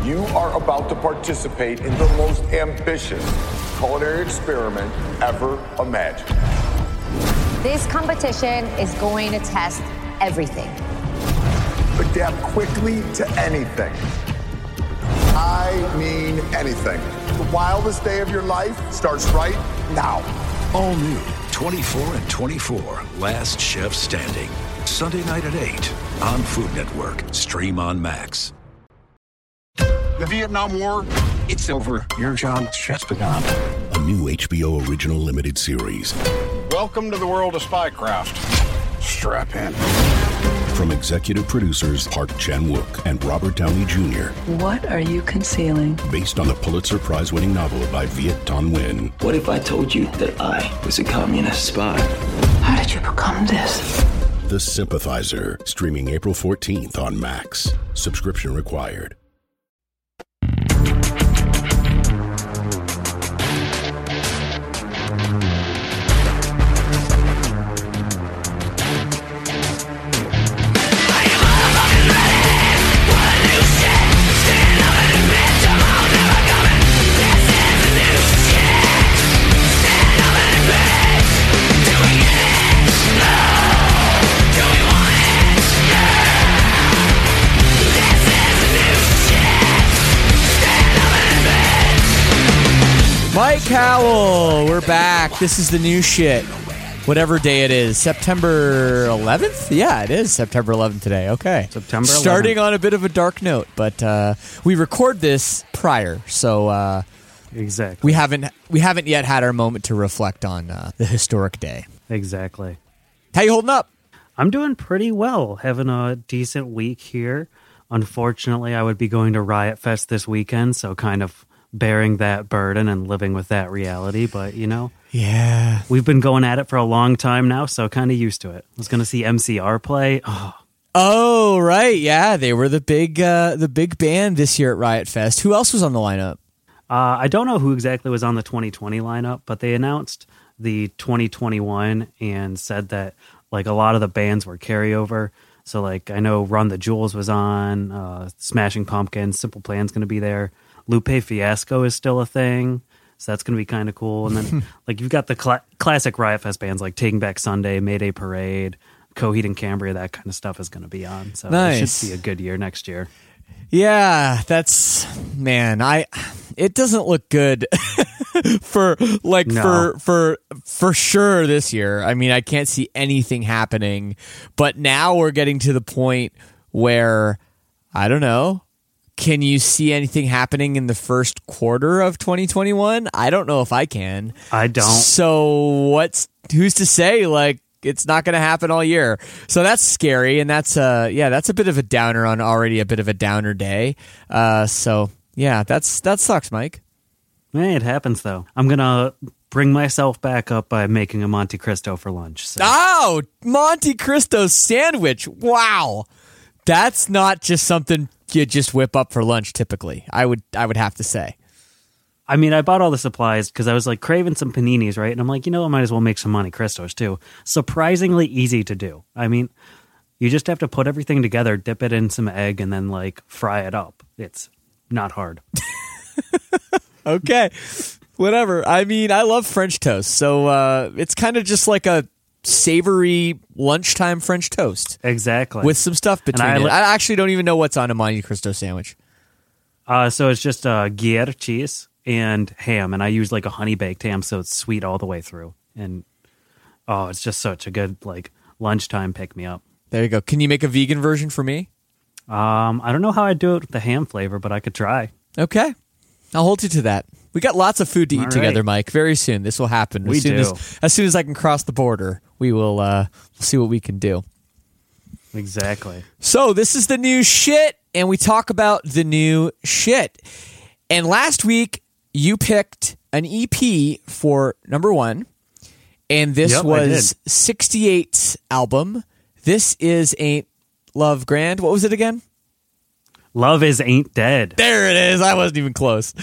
You are about to participate in the most ambitious culinary experiment ever imagined. This competition is going to test everything. Adapt quickly to anything. I mean anything. The wildest day of your life starts right now. All new 24 and 24, Last Chef Standing. Sunday night at 8 on Food Network. Stream on Max. The Vietnam War, it's over. Your job just begun. A new HBO original limited series. Welcome to the world of spycraft. Strap in. From executive producers Park Chan-wook and Robert Downey Jr. What are you concealing? Based on the Pulitzer Prize-winning novel by Viet Thanh Nguyen. What if I told you that I was a communist spy? How did you become this? The Sympathizer. Streaming April 14th on Max. Subscription required. Mike Howell, we're back. This is the new shit. Whatever day it is. September 11th? Yeah, it is September 11th today. Okay. September 11th. Starting on a bit of a dark note, but we record this prior, so exactly. We haven't yet had our moment to reflect on the historic day. Exactly. How you holding up? I'm doing pretty well. Having a decent week here. Unfortunately, I would be going to Riot Fest this weekend, so kind of bearing that burden and living with that reality, but you know, yeah, we've been going at it for a long time now, so kind of used to it. I was going to see MCR play. Oh, right, yeah, they were the big band this year at Riot Fest. Who else was on the lineup? I don't know who exactly was on the 2020 lineup, but they announced the 2021 and said that like a lot of the bands were carryover. So like I know Run the Jewels was on, Smashing Pumpkins, Simple Plan's going to be there. Lupe Fiasco is still a thing, so that's going to be kind of cool. And then, like, you've got the classic Riot Fest bands like Taking Back Sunday, Mayday Parade, Coheed and Cambria, that kind of stuff is going to be on. So nice. It should be a good year next year. Yeah, it doesn't look good for sure this year. I mean, I can't see anything happening, but now we're getting to the point where, I don't know, can you see anything happening in the first quarter of 2021? I don't know if I can. I don't. So who's to say, like, it's not going to happen all year? So that's scary, and that's a bit of a downer on already a bit of a downer day. So yeah, that sucks, Mike. Hey, it happens though. I'm going to bring myself back up by making a Monte Cristo for lunch. So. Oh, Monte Cristo sandwich. Wow. That's not just something you just whip up for lunch typically, I would have to say. I mean, I bought all the supplies because I was like craving some paninis, right? And I'm like, I might as well make some Monte Cristos too. Surprisingly easy to do. I mean, you just have to put everything together, dip it in some egg, and then like fry it up. It's not hard. Okay, whatever. I mean, I love French toast, so it's kind of just like a savory lunchtime French toast. Exactly. With some stuff between it. I actually don't even know what's on a Monte Cristo sandwich. So it's just Gruyere cheese and ham, and I use like a honey baked ham, so it's sweet all the way through. And it's just such a good like lunchtime pick me up. There you go. Can you make a vegan version for me? I don't know how I'd do it with the ham flavor, but I could try. Okay, I'll hold you to that. We got lots of food to eat together, Mike. Very soon, this will happen. We do. As soon as I can cross the border, we will see what we can do. Exactly. So this is the new shit, and we talk about the new shit. And last week, you picked an EP for number one, and this was 68's album. This is Ain't Love Grand. What was it again? Love is Ain't Dead. There it is. I wasn't even close.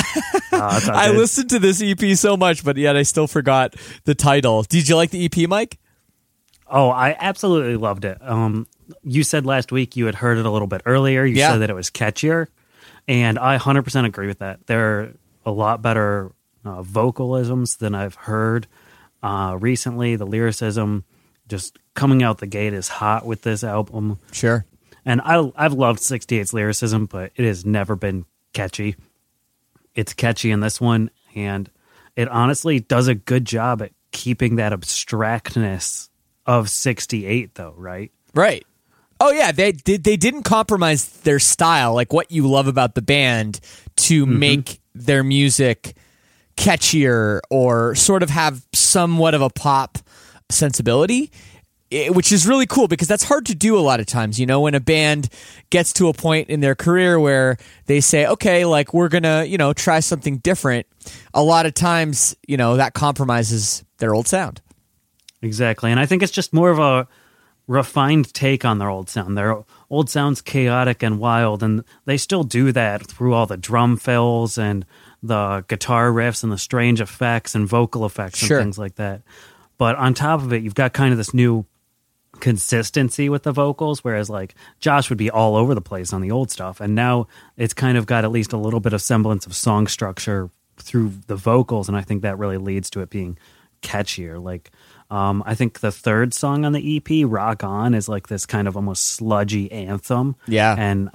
I listened to this EP so much, but yet I still forgot the title. Did you like the EP, Mike? Oh, I absolutely loved it. You said last week you had heard it a little bit earlier. You said that it was catchier. And I 100% agree with that. There are a lot better vocalisms than I've heard recently. The lyricism just coming out the gate is hot with this album. Sure. And I've loved 68's lyricism, but it has never been catchy. It's catchy in this one, and it honestly does a good job at keeping that abstractness of 68, though, right? Right. Oh, yeah, they didn't compromise their style, like what you love about the band, to make their music catchier or sort of have somewhat of a pop sensibility, which is really cool because that's hard to do a lot of times. You know, when a band gets to a point in their career where they say, okay, like we're going to, try something different, a lot of times, that compromises their old sound. Exactly. And I think it's just more of a refined take on their old sound. Their old sound's chaotic and wild, and they still do that through all the drum fills and the guitar riffs and the strange effects and vocal effects and things like that. But on top of it, you've got kind of this new consistency with the vocals, whereas like Josh would be all over the place on the old stuff, and now it's kind of got at least a little bit of semblance of song structure through the vocals, and I think that really leads to it being catchier. Like I think the third song on the EP, Rock On, is like this kind of almost sludgy anthem. Yeah. And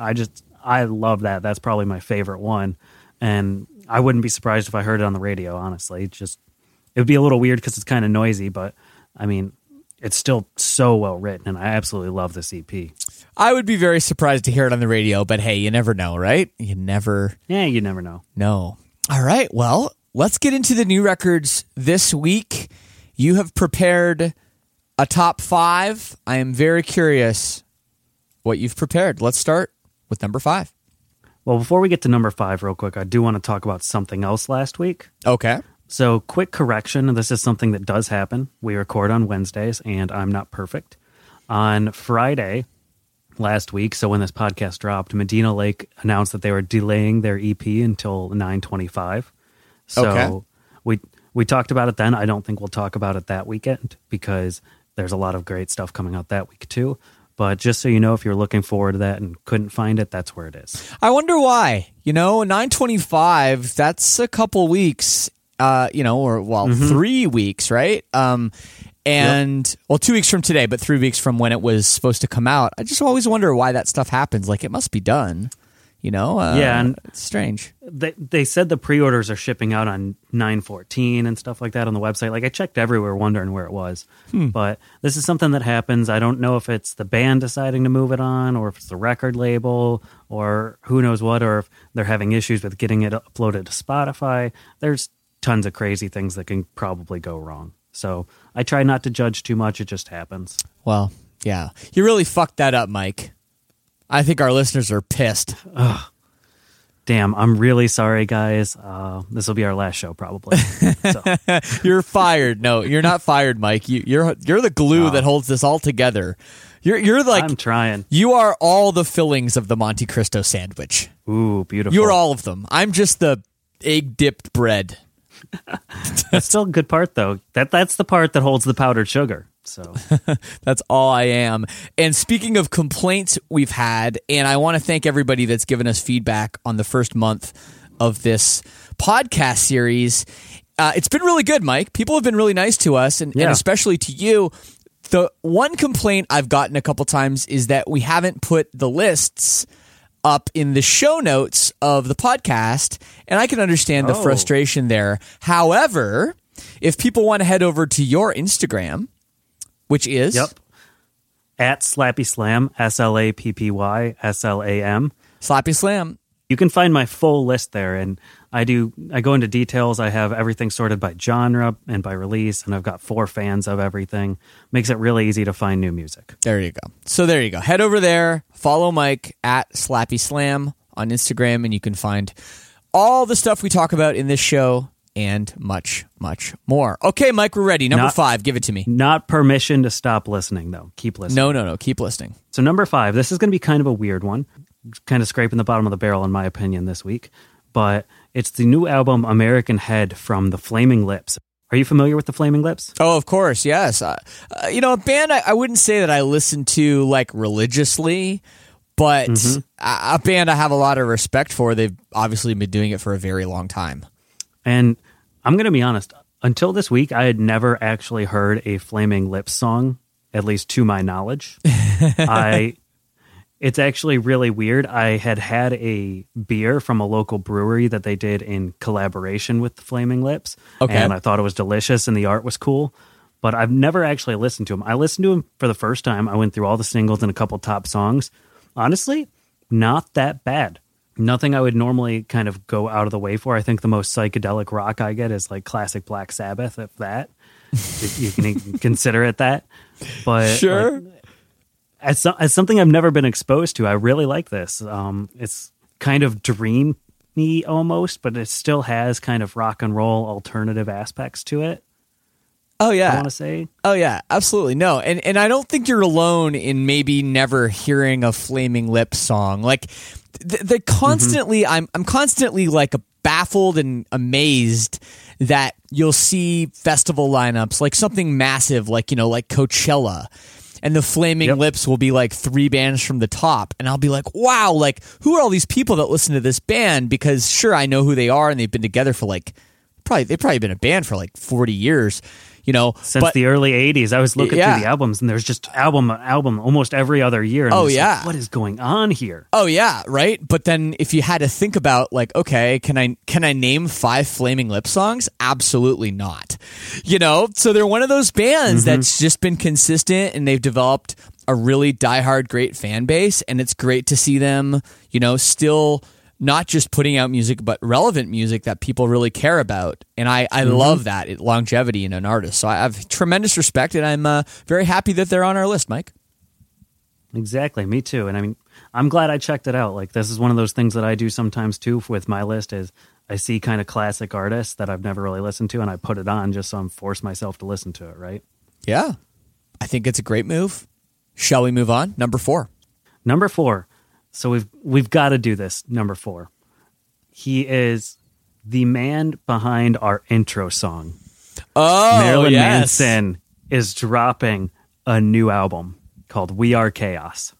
I love that. That's probably my favorite one. And I wouldn't be surprised if I heard it on the radio, honestly. It would be a little weird because it's kind of noisy, but I mean, it's still so well written, and I absolutely love this EP. I would be very surprised to hear it on the radio, but hey, you never know, right? You never know. No. All right, well, let's get into the new records this week. You have prepared a top 5. I am very curious what you've prepared. Let's start with number 5. Well, before we get to number 5 real quick, I do want to talk about something else last week. Okay. So, quick correction. This is something that does happen. We record on Wednesdays, and I'm not perfect. On Friday last week, so when this podcast dropped, Medina Lake announced that they were delaying their EP until 9/25. So, we talked about it then. I don't think we'll talk about it that weekend because there's a lot of great stuff coming out that week too. But just so you know, if you're looking forward to that and couldn't find it, that's where it is. I wonder why. 9/25, that's a couple weeks, 3 weeks, right? And 2 weeks from today, but 3 weeks from when it was supposed to come out. I just always wonder why that stuff happens. Like, it must be done. And it's strange. They said the pre-orders are shipping out on 9/14 and stuff like that on the website. Like, I checked everywhere wondering where it was. But this is something that happens. I don't know if it's the band deciding to move it on, or if it's the record label, or who knows what, or if they're having issues with getting it uploaded to Spotify. There's tons of crazy things that can probably go wrong. So I try not to judge too much. It just happens. Well, yeah. You really fucked that up, Mike. I think our listeners are pissed. Ugh. Damn, I'm really sorry, guys. This will be our last show, probably. So. You're fired. No, you're not fired, Mike. You're the glue that holds this all together. You're like, I'm trying. You are all the fillings of the Monte Cristo sandwich. Ooh, beautiful. You're all of them. I'm just the egg dipped bread. That's still a good part, though. That's the part that holds the powdered sugar. So that's all I am. And speaking of complaints we've had, and I want to thank everybody that's given us feedback on the first month of this podcast series. It's been really good, Mike. People have been really nice to us, and especially to you. The one complaint I've gotten a couple times is that we haven't put the lists up in the show notes of the podcast, and I can understand the frustration there. However, if people want to head over to your Instagram, which is at Slappy Slam, SLAPPY SLAM. Slappy Slam. You can find my full list there, and I go into details. I have everything sorted by genre and by release, and I've got 4 fans of everything. Makes it really easy to find new music. There you go. So there you go. Head over there, follow Mike at Slappy Slam on Instagram, and you can find all the stuff we talk about in this show and much, much more. Okay, Mike, we're ready. Number 5, give it to me. Not permission to stop listening, though. Keep listening. No. Keep listening. So number 5, this is going to be kind of a weird one. Kind of scraping the bottom of the barrel, in my opinion, this week. But it's the new album American Head from the Flaming Lips. Are you familiar with the Flaming Lips? Oh, of course, yes. A band I wouldn't say that I listen to like religiously, but a band I have a lot of respect for. They've obviously been doing it for a very long time. And I'm going to be honest, until this week, I had never actually heard a Flaming Lips song, at least to my knowledge. It's actually really weird. I had a beer from a local brewery that they did in collaboration with the Flaming Lips. Okay. And I thought it was delicious and the art was cool. But I've never actually listened to them. I listened to them for the first time. I went through all the singles and a couple top songs. Honestly, not that bad. Nothing I would normally kind of go out of the way for. I think the most psychedelic rock I get is like classic Black Sabbath, if that. If you can consider it that. But sure. Like, as something I've never been exposed to, I really like this. It's kind of dreamy almost, but it still has kind of rock and roll alternative aspects to it. Oh, yeah. I want to say. Oh, yeah, absolutely. No, and I don't think you're alone in maybe never hearing a Flaming Lips song. Like, they constantly, I'm constantly like baffled and amazed that you'll see festival lineups, like something massive, like, like Coachella. And the Flaming Lips will be like 3 bands from the top. And I'll be like, wow, like, who are all these people that listen to this band? Because sure, I know who they are and they've been together for like, they've probably been a band for like 40 years, Since the early 80s. I was looking through the albums and there's just album almost every other year. And like, what is going on here? Oh, yeah, right? But then if you had to think about like, okay, can I name 5 Flaming Lips songs? Absolutely not. So they're one of those bands that's just been consistent and they've developed a really diehard great fan base, and it's great to see them, still not just putting out music, but relevant music that people really care about. And I love that longevity in an artist. So I have tremendous respect, and I'm very happy that they're on our list, Mike. Exactly. Me too. And I mean, I'm glad I checked it out. Like, this is one of those things that I do sometimes too with my list is I see kind of classic artists that I've never really listened to, and I put it on just so I'm forced myself to listen to it, right? Yeah. I think it's a great move. Shall we move on? Number 4. Number 4. So we've got to do this. Number 4. He is the man behind our intro song. Oh, Marilyn yes. Manson is dropping a new album called We Are Chaos.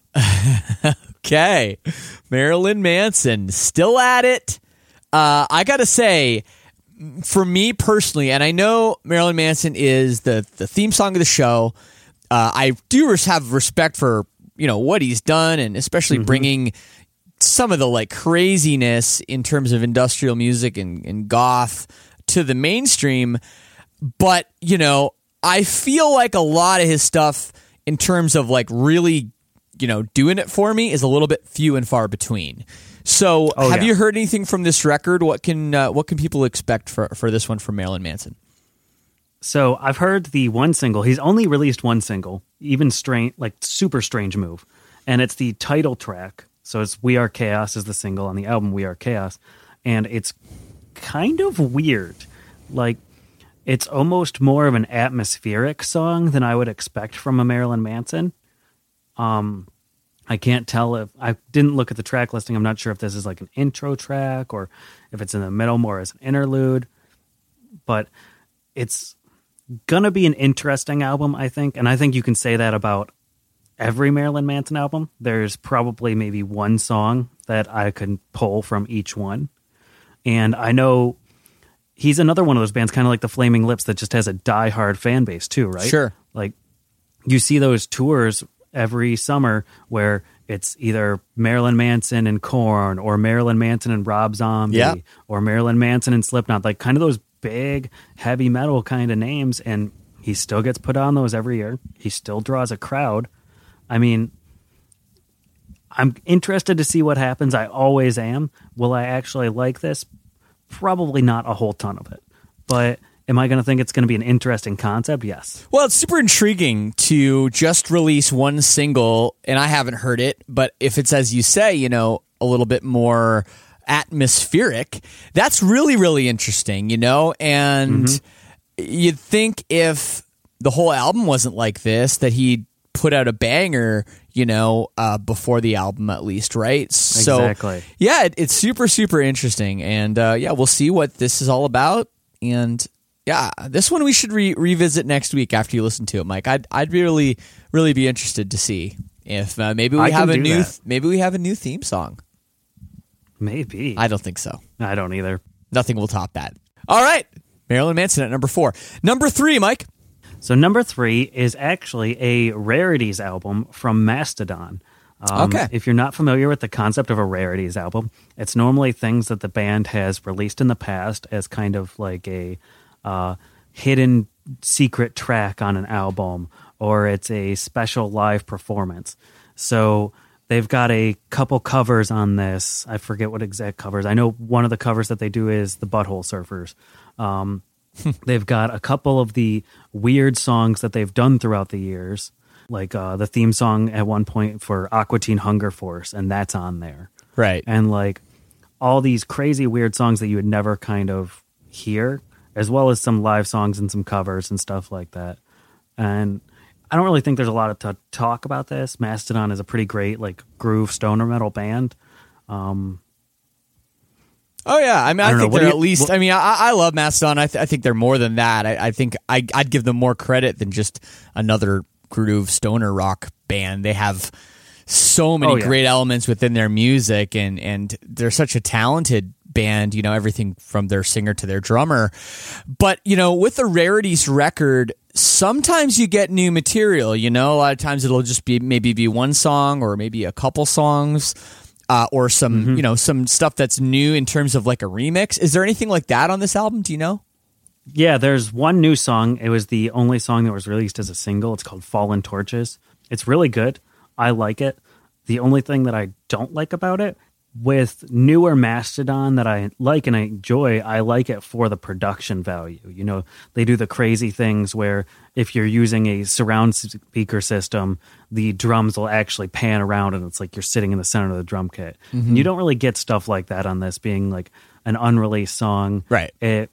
Okay. Marilyn Manson, still at it. I got to say, for me personally, and I know Marilyn Manson is the theme song of the show, I do have respect for what he's done, and especially bringing some of the like craziness in terms of industrial music and goth to the mainstream. But, I feel like a lot of his stuff in terms of like really, doing it for me is a little bit few and far between. So have you heard anything from this record? What can people expect for this one from Marilyn Manson? So I've heard the one single. He's only released one single, even strange, like super strange move. And it's the title track. So it's We Are Chaos is the single on the album We Are Chaos. And it's kind of weird. Like, it's almost more of an atmospheric song than I would expect from a Marilyn Manson. I can't tell if I didn't look at the track listing. I'm not sure if this is like an intro track or if it's in the middle more as an interlude. But it's gonna be an interesting album, I think, and I think you can say that about every Marilyn Manson album. There's probably maybe one song that I can pull from each one, and I know he's another one of those bands, kind of like the Flaming Lips, that just has a diehard fan base too, right? Sure. Like, you see those tours every summer where it's either Marilyn Manson and Korn, or Marilyn Manson and Rob Zombie, or Marilyn Manson and Slipknot, like kind of those big heavy metal kind of names, and he still gets put on those every year. He still draws a crowd. I mean, I'm interested to see what happens. I always am. Will I actually like this? Probably not a whole ton of it. But am I going to think it's going to be an interesting concept? Yes. Well, it's super intriguing to just release one single, and I haven't heard it, but if it's, as you say, a little bit more atmospheric, that's really, really interesting, and you'd think if the whole album wasn't like this, that he'd put out a banger, before the album at least, right? Exactly. So, yeah, it's super, super interesting, and we'll see what this is all about, and yeah, this one we should revisit next week after you listen to it, Mike. I'd really, really be interested to see. If maybe we have a new theme song. Maybe. I don't think so. I don't either. Nothing will top that. All right. Marilyn Manson at number 4. Number 3, Mike. So number 3 is actually a rarities album from Mastodon. Okay. If you're not familiar with the concept of a rarities album, it's normally things that the band has released in the past as kind of like a hidden secret track on an album, or it's a special live performance. So they've got a couple covers on this. I forget what exact covers. I know one of the covers that they do is the Butthole Surfers. They've got a couple of the weird songs that they've done throughout the years, like the theme song at one point for Aqua Teen Hunger Force, and that's on there. Right. And like all these crazy weird songs that you would never kind of hear, as well as some live songs and some covers and stuff like that. And I don't really think there's a lot to talk about this. Mastodon is a pretty great like groove stoner metal band. Oh yeah, I mean, I think they're at least. I mean, I love Mastodon. I think they're more than that. I think I'd give them more credit than just another groove stoner rock band. They have so many great elements within their music, and they're such a talented band. You know, everything from their singer to their drummer. But you know, with the Rarities record, sometimes you get new material. You know, a lot of times it'll just be maybe one song or maybe a couple songs. Or some, you know, some stuff that's new in terms of like a remix. Is there anything like that on this album? Do you know? Yeah, there's one new song. It was the only song that was released as a single. It's called Fallen Torches. It's really good. I like it. The only thing that I don't like about it, with newer Mastodon that I like and I enjoy, I like it for the production value. You know, they do the crazy things where if you're using a surround speaker system, the drums will actually pan around and it's like you're sitting in the center of the drum kit. And you don't really get stuff like that on this, being like an unreleased song. Right. It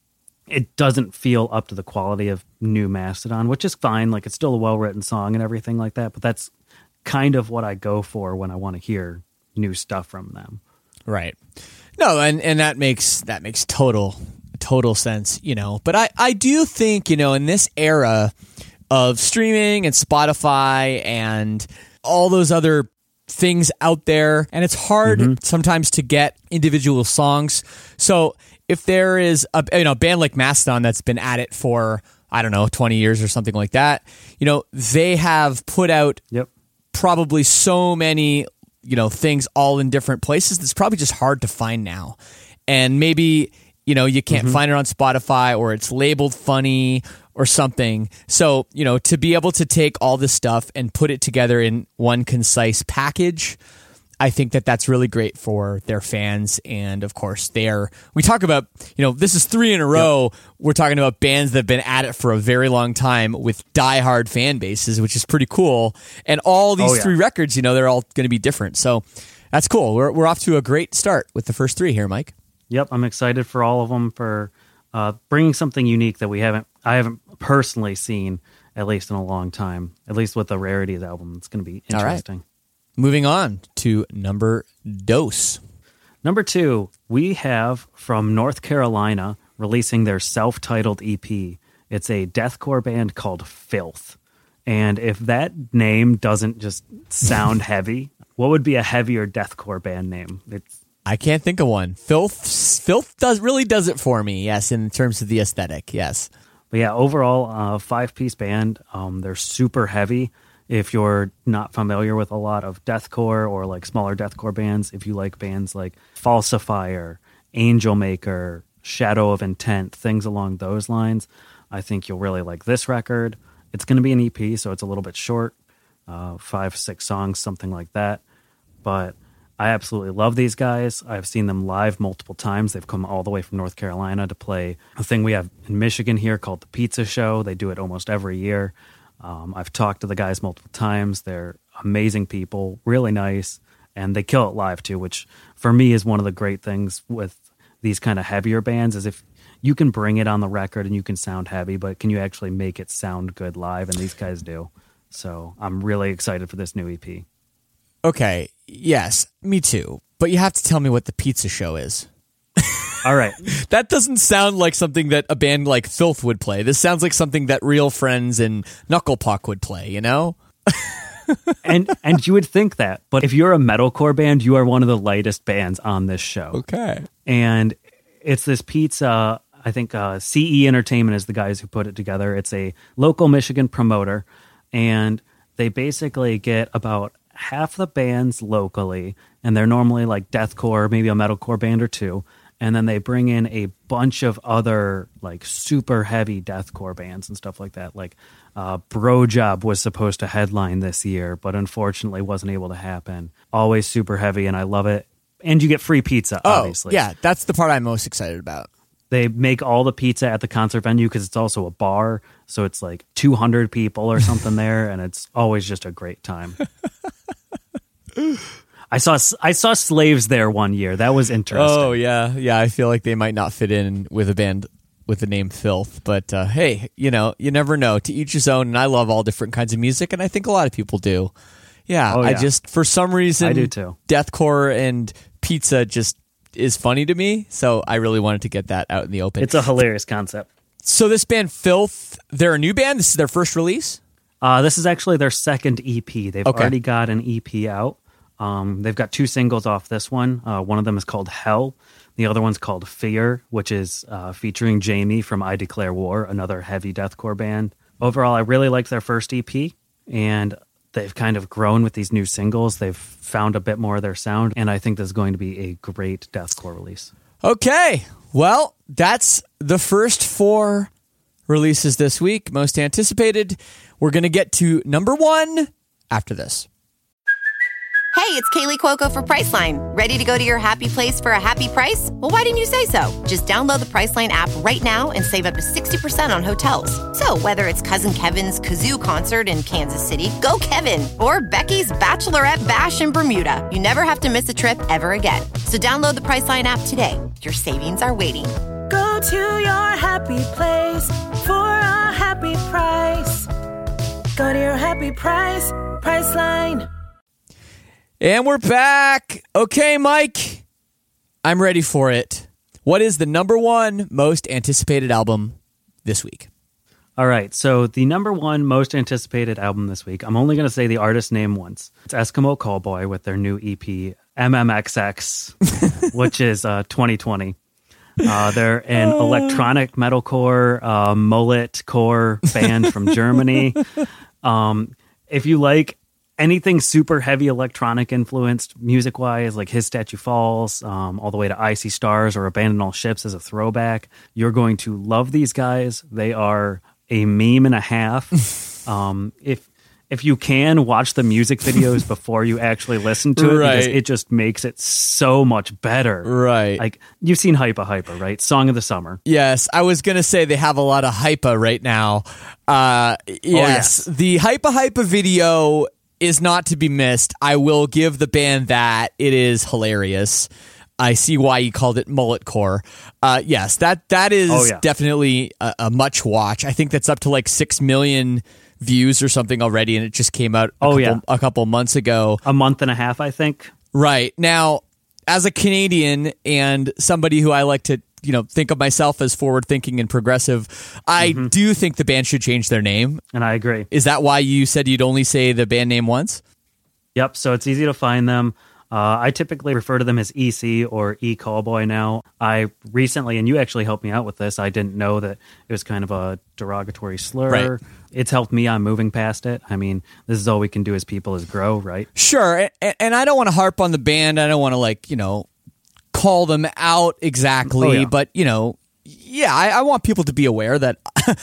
doesn't feel up to the quality of new Mastodon, which is fine. Like, it's still a well-written song and everything like that, but that's kind of what I go for when I want to hear new stuff from them. Right. No, and that makes total sense, you know. But I do think, you know, in this era of streaming and Spotify and all those other things out there, and it's hard sometimes to get individual songs. So if there is a band like Mastodon that's been at it for, I don't know, 20 years or something like that, you know, they have put out probably so many, you know, things all in different places. It's probably just hard to find now. And maybe, you know, you can't find it on Spotify, or it's labeled funny or something. So, you know, to be able to take all this stuff and put it together in one concise package, I think that that's really great for their fans. And of course, we talk about, you know, this is 3 in a row. We're talking about bands that have been at it for a very long time with diehard fan bases, which is pretty cool. And all these 3 records, you know, they're all going to be different. So that's cool. We're off to a great start with the first 3 here, Mike. Yep. I'm excited for all of them for bringing something unique that I haven't personally seen, at least in a long time, at least with the Rarities album. It's going to be interesting. All right. Moving on to number 2. Number 2, we have from North Carolina releasing their self-titled EP. It's a deathcore band called Filth. And if that name doesn't just sound heavy, what would be a heavier deathcore band name? I can't think of one. Filth really does it for me, yes, in terms of the aesthetic, yes. But yeah, overall, 5-piece band. They're super heavy. If you're not familiar with a lot of deathcore or like smaller deathcore bands, if you like bands like Falsifier, Angel Maker, Shadow of Intent, things along those lines, I think you'll really like this record. It's going to be an EP, so it's a little bit short, 5-6 songs, something like that. But I absolutely love these guys. I've seen them live multiple times. They've come all the way from North Carolina to play a thing we have in Michigan here called the Pizza Show. They do it almost every year. I've talked to the guys multiple times. They're amazing people, really nice, and they kill it live too, which for me is one of the great things with these kind of heavier bands, is if you can bring it on the record and you can sound heavy, but can you actually make it sound good live? And these guys do. So I'm really excited for this new EP. Okay, yes, me too. But you have to tell me what the Pizza Show is. All right. That doesn't sound like something that a band like Filth would play. This sounds like something that Real Friends and Knuckle Puck would play, you know? and you would think that, but if you're a metalcore band, you are one of the lightest bands on this show. Okay. And it's this pizza. I think CE Entertainment is the guys who put it together. It's a local Michigan promoter, and they basically get about half the bands locally, and they're normally like deathcore, maybe a metalcore band or two, and then they bring in a bunch of other like super heavy deathcore bands and stuff like that. Like Bro Job was supposed to headline this year, but unfortunately wasn't able to happen. Always super heavy, and I love it. And you get free pizza, obviously. Yeah, that's the part I'm most excited about. They make all the pizza at the concert venue because it's also a bar. So it's like 200 people or something there. And it's always just a great time. I saw Slaves there one year. That was interesting. Oh, yeah. Yeah, I feel like they might not fit in with a band with the name Filth. But hey, you never know. To each his own. And I love all different kinds of music. And I think a lot of people do. Yeah, oh, yeah. I just, for some reason, I do too. Deathcore and pizza just is funny to me, so I really wanted to get that out in the open. It's a hilarious concept. So this band Filth, they're a new band. This is their first release? This is actually their second EP. They've already got an EP out. They've got 2 singles off this one. One of them is called Hell. The other one's called Fear, which is featuring Jamie from I Declare War, another heavy deathcore band. Overall, I really liked their first EP, and they've kind of grown with these new singles. They've found a bit more of their sound, and I think this is going to be a great deathcore release. Okay, well, that's the first 4 releases this week, most anticipated. We're going to get to number 1 after this. Hey, it's Kaylee Cuoco for Priceline. Ready to go to your happy place for a happy price? Well, why didn't you say so? Just download the Priceline app right now and save up to 60% on hotels. So whether it's Cousin Kevin's Kazoo Concert in Kansas City, go Kevin, or Becky's Bachelorette Bash in Bermuda, you never have to miss a trip ever again. So download the Priceline app today. Your savings are waiting. Go to your happy place for a happy price. Go to your happy price, Priceline. And we're back. Okay, Mike, I'm ready for it. What is the number 1 most anticipated album this week? All right, so the number 1 most anticipated album this week, I'm only going to say the artist name once. It's Eskimo Callboy with their new EP, MMXX, which is 2020. They're an electronic metalcore, mullet-core band from Germany. If you like anything super heavy electronic influenced music wise, like His Statue Falls, all the way to Icy Stars or Abandon All Ships as a throwback, you're going to love these guys. They are a meme and a half. If you can, watch the music videos before you actually listen to it, because it just makes it so much better. Right. Like, you've seen Hypa Hypa, right? Song of the Summer. Yes, I was going to say they have a lot of Hypa right now. Yes, the Hypa Hypa video is not to be missed. I will give the band that. It is hilarious. I see why you called it mulletcore. Yes, that is definitely a much watch. I think that's up to like 6 million views or something already, and it just came out a couple months ago. A month and a half, I think. Right. Now, as a Canadian and somebody who I like to think of myself as forward-thinking and progressive, I do think the band should change their name. And I agree. Is that why you said you'd only say the band name once? Yep, so it's easy to find them. I typically refer to them as EC or E-Callboy now. I recently, and you actually helped me out with this, I didn't know that it was kind of a derogatory slur. Right. It's helped me. I'm moving past it. I mean, this is all we can do as people is grow, right? Sure, and I don't want to harp on the band. I don't want to, call them out exactly, but I want people to be aware that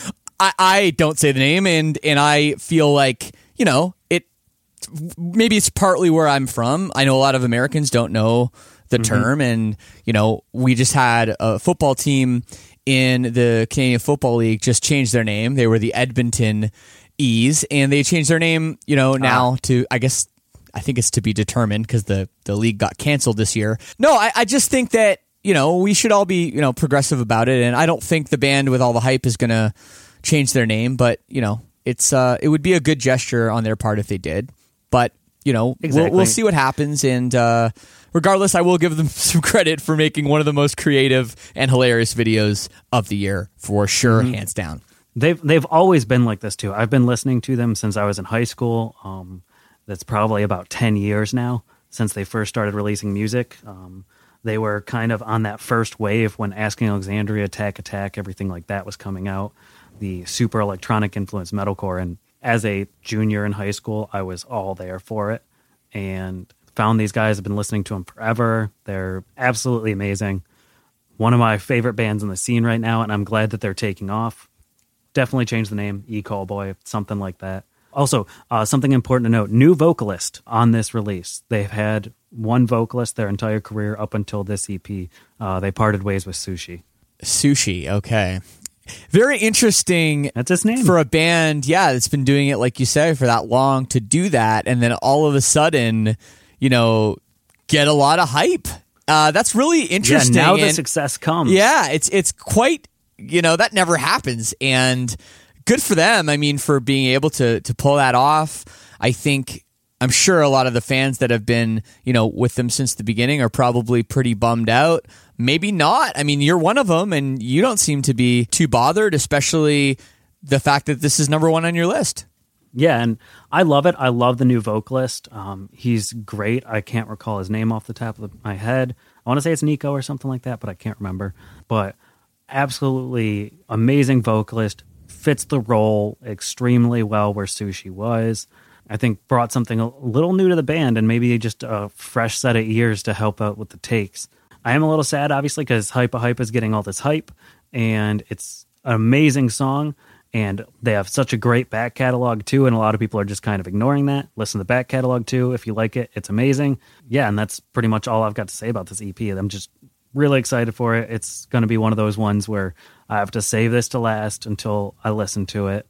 I don't say the name, and I feel like it. Maybe it's partly where I'm from. I know a lot of Americans don't know the term, and we just had a football team in the Canadian Football League just changed their name. They were the Edmonton E's, and they changed their name now to, I think it's to be determined because the league got canceled this year. No, I just think that, we should all be, progressive about it. And I don't think the band with all the hype is going to change their name, but, it would be a good gesture on their part if they did. But, we'll see what happens. And regardless, I will give them some credit for making one of the most creative and hilarious videos of the year for sure, hands down. They've always been like this too. I've been listening to them since I was in high school. that's probably about 10 years now since they first started releasing music. They were kind of on that first wave when Asking Alexandria, Attack, everything like that was coming out, the super electronic influenced metalcore. And as a junior in high school, I was all there for it and found these guys. I've been listening to them forever. They're absolutely amazing. One of my favorite bands in the scene right now, and I'm glad that they're taking off. Definitely change the name, E-Callboy, something like that. Also, something important to note, new vocalist on this release. They've had one vocalist their entire career up until this EP. They parted ways with Sushi. Sushi, okay. Very interesting. That's his name. For a band, yeah, that's been doing it, like you say, for that long to do that, and then all of a sudden, you know, get a lot of hype. That's really interesting. Yeah, now the success comes. Yeah, it's quite, you know, that never happens, and good for them. I mean, for being able to pull that off. I'm sure a lot of the fans that have been, you know, with them since the beginning are probably pretty bummed out. Maybe not. I mean, you're one of them, and you don't seem to be too bothered, especially the fact that this is number one on your list. Yeah, and I love it. I love the new vocalist. He's great. I can't recall his name off the top of my head. I want to say it's Nico or something like that, but I can't remember. But absolutely amazing vocalist. Fits the role extremely well where Sushi was. I think brought something a little new to the band and maybe just a fresh set of ears to help out with the takes. I am a little sad, obviously, because Hype is getting all this hype, and it's an amazing song, and they have such a great back catalog, too, and a lot of people are just kind of ignoring that. Listen to the back catalog, too. If you like it, it's amazing. Yeah, and that's pretty much all I've got to say about this EP. I'm just really excited for it. It's going to be one of those ones where I have to save this to last until I listen to it,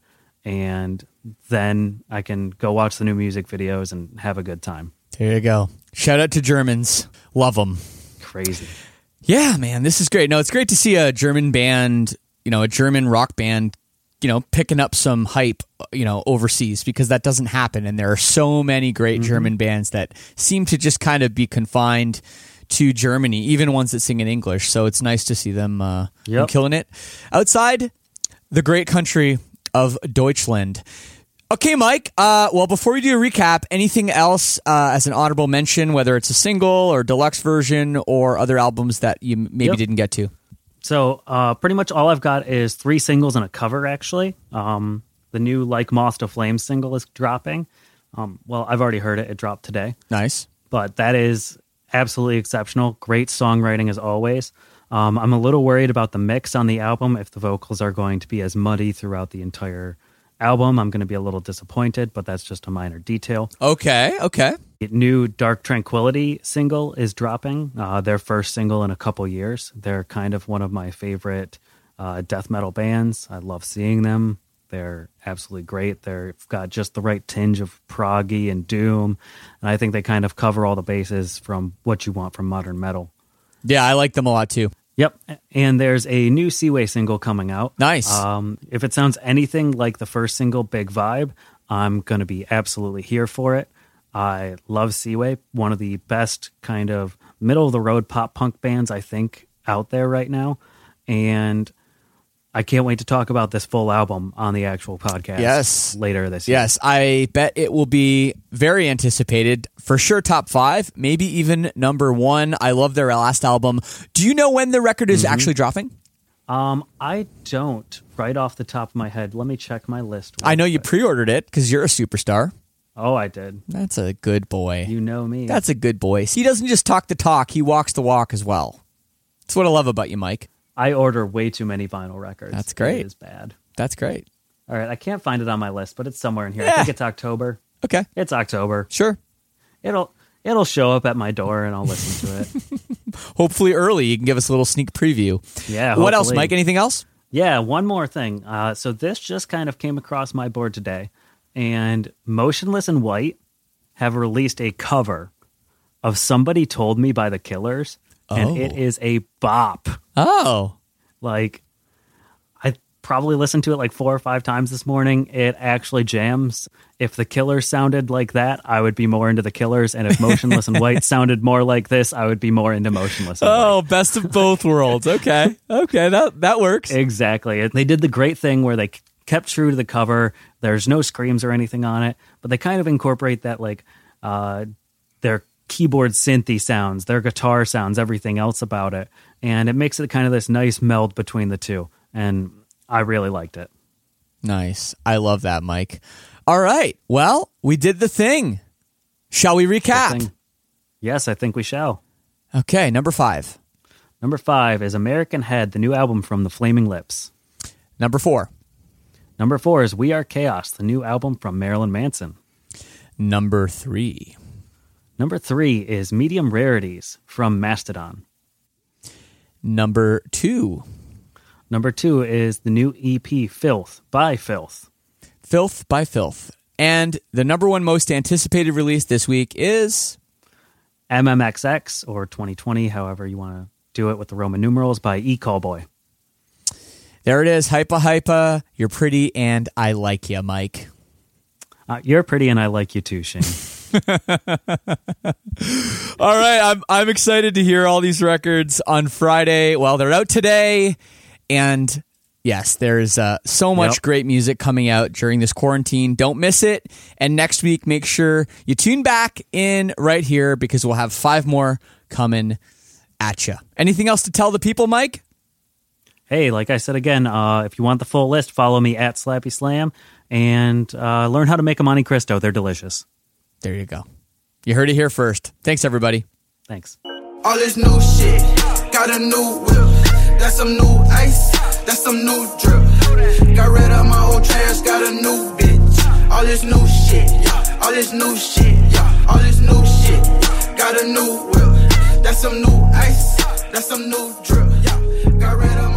and then I can go watch the new music videos and have a good time. There you go. Shout out to Germans. Love them. Crazy. Yeah, man, this is great. No, it's great to see a German band, you know, a German rock band, you know, picking up some hype, you know, overseas, because that doesn't happen. And there are so many great German bands that seem to just kind of be confined to Germany, even ones that sing in English. So it's nice to see them killing it outside the great country of Deutschland. Okay, Mike. Well, before we do a recap, anything else as an honorable mention, whether it's a single or deluxe version or other albums that you maybe didn't get to? So pretty much all I've got is 3 singles and a cover, actually. The new Like Moth to Flame single is dropping. Well, I've already heard it. It dropped today. Nice. But that is absolutely exceptional. Great songwriting as always. I'm a little worried about the mix on the album. If the vocals are going to be as muddy throughout the entire album, I'm going to be a little disappointed, but that's just a minor detail. Okay. The new Dark Tranquility single is dropping, their first single in a couple years. They're kind of one of my favorite death metal bands. I love seeing them. They're absolutely great. They've got just the right tinge of proggy and doom, and I think they kind of cover all the bases from what you want from modern metal. Yeah, I like them a lot too. Yep, and there's a new Seaway single coming out. Nice. If it sounds anything like the first single, Big Vibe, I'm going to be absolutely here for it. I love Seaway, one of the best kind of middle-of-the-road pop-punk bands, I think, out there right now. And I can't wait to talk about this full album on the actual podcast later this year. Yes, I bet it will be very anticipated. For sure, top 5, maybe even number 1. I love their last album. Do you know when the record is actually dropping? I don't, right off the top of my head. Let me check my list. I know you pre-ordered it because you're a superstar. Oh, I did. That's a good boy. You know me. That's a good boy. See, he doesn't just talk the talk, he walks the walk as well. That's what I love about you, Mike. I order way too many vinyl records. That's great. It is bad. That's great. All right, I can't find it on my list, but it's somewhere in here. I think it's October. Okay. It's October. Sure. It'll show up at my door and I'll listen to it. Hopefully early. You can give us a little sneak preview. Yeah. What else, Mike? Anything else? Yeah, one more thing. So this just kind of came across my board today, and Motionless in White have released a cover of Somebody Told Me by The Killers, and it is a bop. Oh. Like, I probably listened to it like 4 or 5 times this morning. It actually jams. If The Killers sounded like that, I would be more into The Killers, and if Motionless in White sounded more like this, I would be more into Motionless in White. Oh, best of both worlds. Okay. Okay, that works. Exactly. They did the great thing where they kept true to the cover. There's no screams or anything on it, but they kind of incorporate that, like, their keyboard synthy sounds, their guitar sounds, everything else about it. And it makes it kind of this nice meld between the two. And I really liked it. Nice. I love that, Mike. All right. Well, we did the thing. Shall we recap? Yes, I think we shall. Okay, number 5. Number 5 is American Head, the new album from the Flaming Lips. Number 4. Number 4 is We Are Chaos, the new album from Marilyn Manson. Number 3. Number 3 is Medium Rarities from Mastodon. Number 2. Number 2 is the new EP Filth by Filth. Filth by Filth. And the number 1 most anticipated release this week is MMXX, or 2020, however you want to do it with the Roman numerals, by E-Callboy. There it is. Hypa Hypa. You're pretty and I like you, Mike. You're pretty and I like you too, Shane. All right. I'm excited to hear all these records on Friday. Well, they're out today. And yes, there's so much great music coming out during this quarantine. Don't miss it. And next week, make sure you tune back in right here because we'll have 5 more coming at you. Anything else to tell the people, Mike? Hey, like I said again, if you want the full list, follow me at Slappy Slam and learn how to make a Monte Cristo. They're delicious. There you go. You heard it here first. Thanks, everybody. Thanks. All this new shit, got a new whip. That's some new ice, that's some new drip. Got rid of my old trash, got a new bitch. All this new shit, yeah. All this new shit, yeah. All this new shit, got a new whip. That's some new ice, that's some new drip, yeah. Got rid of